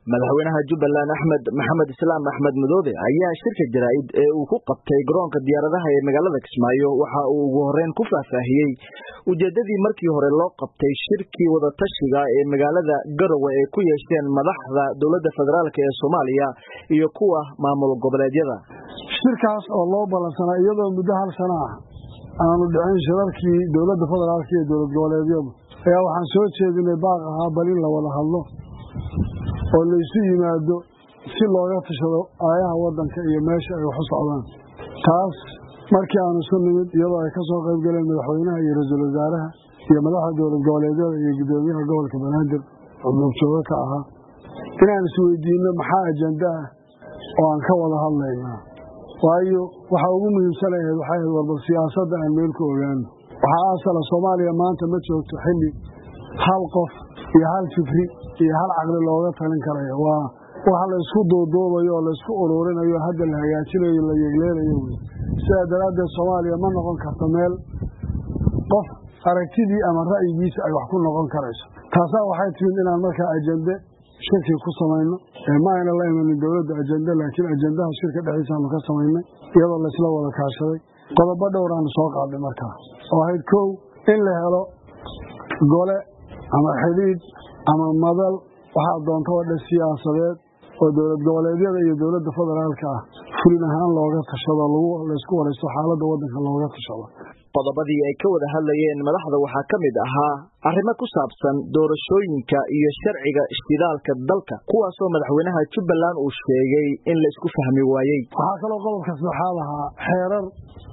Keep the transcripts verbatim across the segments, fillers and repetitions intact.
madaxweynaha Jubbaland Axmed Maxamed Islaam Axmed Madoobe ayaa shirka jaraa'id ee uu ku qabtay garoonka diyaaradaha ee magaalada Kismaayo waxa uu ugu horreyn ku faahfaahiyay ujeedadii markii hore loo qabtay shirkii wada tashiga ee magaalada Garowe ee ku yeesheen madaxda dawladda federaalka ee Soomaaliya iyo kuwa maamul goboleedyada. Shirkaas oo loo balansanaa iyadoo muddo hal sano ah aanu dhicin shirarkii dawladda federaalka iyo dawlad goboleedyada ayaa waxaan soo jeedinay baaq ahaa bal in la wada hadlo oo la isu yimaado si looga tashado aayaha waddanka iyo meesha ay wax u socdaan. taas markii aanu soo nimid iyadoo ay ka soo qayb galeen madaxweynaha iyo ra'iisul wasaaraha iyo madaxda dawlad goboleedyada iyo gudoomiyaha gobolka Banaadir oo joogto ka ahaa inaan is weydiino maxaa ajenda ah oo aan ka wada hadlaynaa. waayo waxa ugu muhiimsan ee waxay warbal siyaasadda aan meel ku ogaano. waxaa asal Soomaaliya maanta ma joogto xilli hal qof iyo hal fikri iyo hal caqli looga talin karayo. waa waxa la isku doodoobayo oo la isku ururinayo hadda la hagaajinayo la yeegleeyo. sidaa daraaddeed Soomaaliya ma noqon karto meel qof aragtidii ama ra'yigiisa ay wax ku noqon karayso. taasoo waxay timid inaan markaa ajende shirki ku samayno ee ma ayna la imanin dawladda ajende laakiin ajendaha shirka dhexdiisa aanu ka samaynay iyadoo la isla wada kaashaday qodobo dhowr aan soo qaaday markaa oo ahayd kow in la helo gole ama xidhiidh ama madal waxaa doonta wadha siyaasadeed oo dawlad goboleedyada iyo dawladda federaalka ah fulin ahaan looga tashado la isku waraysto xaaladda waddanka looga tashado. qodobadii ay ka wada hadlayeen madaxda waxaa ka mid ahaa arrimo ku saabsan doorashooyinka iyo sharciga shidaalka dalka kuwaasoo madaxweynaha Jubbaland uu sheegay in la isku fahmi waayey. waxaa kaloo qodobka saddexaad ahaa xeerar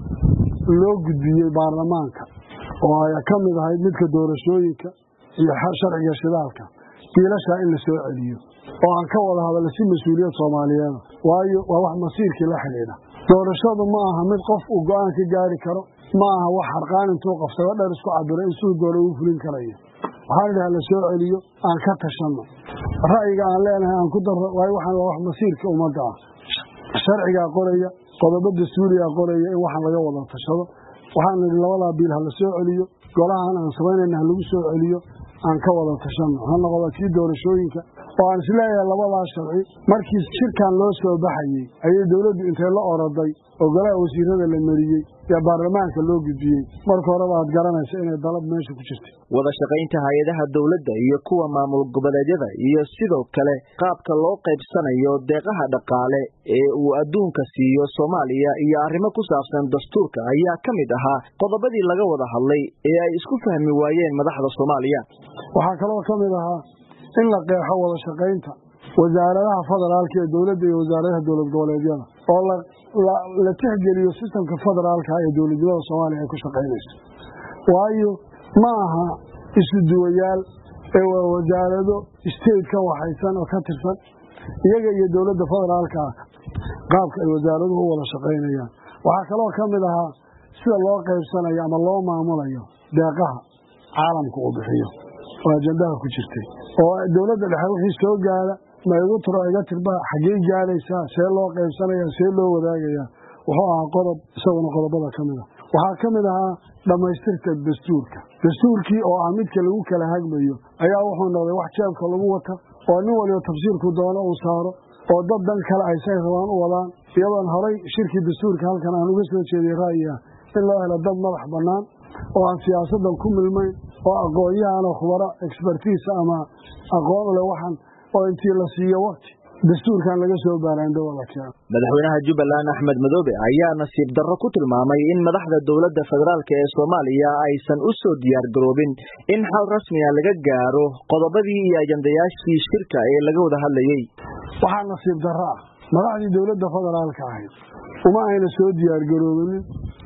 loo gudbiyey baarlamaanka oo ay ka mid ahayd midka doorashooyinka iyo sharciga shidaalka biilasha in la soo celiyo oo aan ka wada hadalno si mas'uuliyad Soomaaliyeed. waayo waa wax masiirkii la xiriira. doorashadu ma aha mid qof uu go'aan ka gaari karo, ma aha wax harqaan intuu qabsado dheer isku cabiro isuu dooro uu fulin karayo. waxaan idhaha la soo celiyo aan ka tashano ra'yiga aan leenahay aan ku daro. waayo waxaan waa wax masiirka ummadda ah. sharciga qoraya qodobo dastuuriga qoraya in waxaan laga wada tashado. waxaan nidhi labada biil ha la soo celiyo golahan aan samaynayna ha lagu soo celiyo aan ka wada tashano ha noqdo kii doorashooyinka oo aan isleeyahay labadaa sharci markii shirkan loo soo baxayey ayay dawladdu intay la oroday oo golaha wasiirada la mariyey iyo baarlamaanka loo gudbiyey marka horeba aad garanaysa inay dalab meesha ku jirtay. wada shaqaynta hay'adaha dawladda iyo kuwa maamul goboleedyada iyo sidoo kale qaabka loo qaybsanayo deeqaha dhaqaale ee uu adduunka siiyo Soomaaliya iyo arrimo ku saabsan dastuurka ayaa ka mid ahaa qodobadii laga wada hadlay ee ay isku fahmi waayeen madaxda Soomaaliya. waxaa kaloo ka mid ahaa in la qeexo wada shaqaynta wasaaradaha federaalka ee dawladda iyo wasaaradaha dawlad goboleedyada oo la la tixgeliyo sistemka federaalka ee dawladnimada Soomaaliya ay ku shaqaynayso. waayo ma aha isu duwayaal ee waa wasaarado state ka waxaysan oo ka tirsan iyaga iyo dawladda federaalka qaabka ay wasaaraduhu u wada shaqaynayaan. waxaa kaloo ka mid ahaa sida loo qaybsanayo ama loo maamulayo deeqaha caalamka uu bixiyo oo ajendaha ku jirtay oo dawladda dhexe wixii soo gaara ma igu tiro iga tirba xagee gaaraysaa see loo qaybsanaya see loo wadaagaya wuxuu ahaa qodob isaguna qodobada ka mid ah. waxaa ka mid ahaa dhammaystirka dastuurka dastuurkii oo ah midka lagu kala hagmayo ayaa wuxuu noqday wax jeebka lagu wata oo nin waliba tafsiirku doono uu saaro oo dad dan kale ay say rabaan u wadaan iyadoon horay shirkii dastuurka halkan aan uga soo jeediyey ra'yiga in loo helo dad madax bannaan oo aan siyaasaddan ku milmayn oo aqoon-yahan oo khubaro expertise ama aqoon u leh waxaan oo intii la siiyo waqti dastuurkan laga soo baaraandhow la keeno. madaxweynaha Jubbaland Axmed Madoobe ayaa nasiib darro ku tilmaamay in madaxda dawladda federaalka ee Soomaaliya aysan u soo diyaar garoobin in xal rasmi ah laga gaaro qodobadii iyo ajendayaashii shirka ee laga wada hadlayay. waxaa nasiib darro ah madaxdii dawladda federaalka ahayd uma ayna soo diyaar garoobin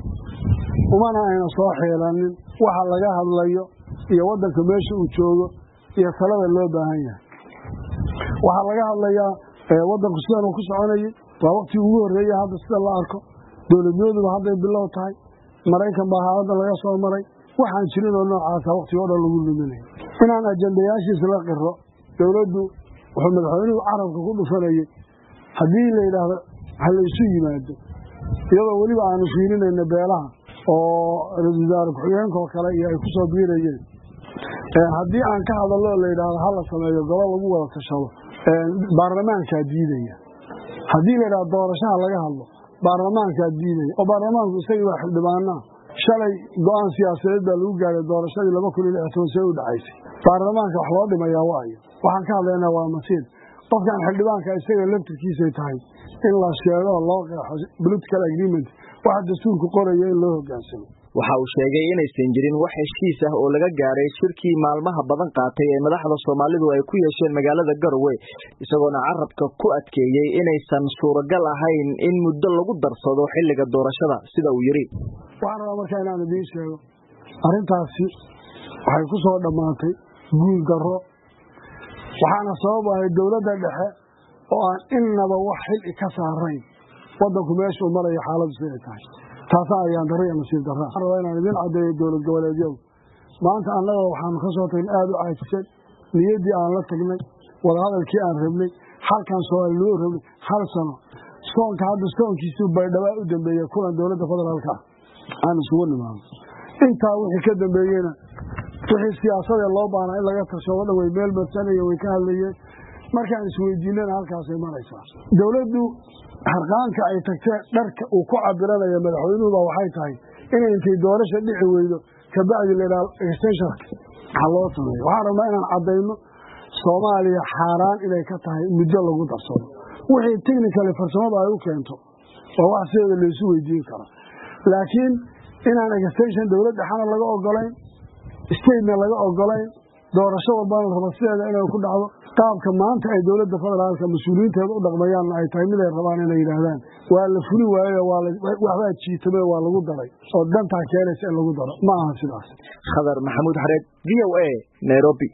umana ayna soo xeelanin waxa laga hadlayo iyo waddanka meesha uu joogo iyo talada loo baahan yahay. waxaa laga hadlayaa waddanku sidan uu ku soconayay waa waqtii ugu horreeyay hadda sida la arko dawladnimaduba hadday bilow tahay maraykan baa haaladda laga soo maray waxaan jirin oo noocaasa waqti oo dhan lagu luminayo inaan ajendayaashiisa la qiro. dawladdu wuxuu madaxweynuhu carabka ku dhufanayay haddii la yidhaahdo ha la isu yimaado iyadoo weliba aanu fiirinayna beelaha oo ra'iisul wasaare ku-xigeenka oo kale iyo ay ku soo biirayeen haddii aan ka hadallo la yidhaahdo ha la sameeyo gobol lagu wada tashado baarlamaanka diidaya hadii la yiraahdo doorashada laga hadlo baarlamaanka diidaya oo baarlamaanku isaga wax xildhibaanna shalay go'aan siyaasadeed baa lagu gaaray doorashadii laba kun iyo lix iyo toban soo u dhacaysay baarlamaanka wax loo dhimayaa waayo waxaan ka hadlaynaa waa masiir qofkan xildhibaanka isaga laftirkiisa tahay in la sheego loo qeexo political agreement waxa dastuurku qorayo in loo hoggaansamo waxa uu sheegay inaysan jirin wax heshiis ah oo laga gaaray shirkii maalmaha badan qaatay ee madaxda Soomaalidu ay ku yeesheen magaalada Garowe isagoona carabka ku adkeeyay inaysan suuragal ahayn in muddo lagu darsado xilliga doorashada sida uu yiri waxaan rabaa markaa inaan idin sheego arrintaasi waxay ku soo dhamaatay guul darro waxaana sabab ah dawladda dhexe oo aan innaba wax xil ka saarayn wadanku meesha uu marayo xaaladu sida tahay taas ayaan daray nasiib darro rabaa inaan idin cadeeyo dawlad goboleedyo maanta annaga waxaan ka soo tagnay aad u caajisay niyadii aan la tagnay wada hadalkii aan rabnay halkan Soomaali loo rabay hal sano soonka hadda soonkiisu baydhaba u dambeeyay kulan dawladda federaalka aan isugu nimaano inta wixii ka dambeeyayna wixii siyaasadda loo baahnaa in laga tashado way meel badsanay way ka hadlayeen markaan isweydiinana halkaas ay maraysaa dawladdu harqaanka ay tagtay dharka uu ku cabiranayo madaxweynuhu waxay tahay inay intay doorasho dhici weydo ka bacdi leedahay extension haloo sameeyo waxaan rabnaa inaan cadeyno Soomaaliya xaraan inay ka tahay muddo lagu darsado wixii technical farsamada ay u keento oo wax sida la isu weydiin karo laakiin inaan extension dawladda xana laga ogolayn state laga ogolayn doorasho walba rabasheeda inay ku dhacdo qaabka maanta ay dawladda federaalka mas'uuliyiinteeda u dhaqmayaan ay tahay mid ay rabaan inay yiraahdaan waa la fuli waayo waa waxba jiitay waa lagu daray oo danta keenaysa in lagu daro ma aha sidaas Khadar Maxamuud Xareed V O A Nairobi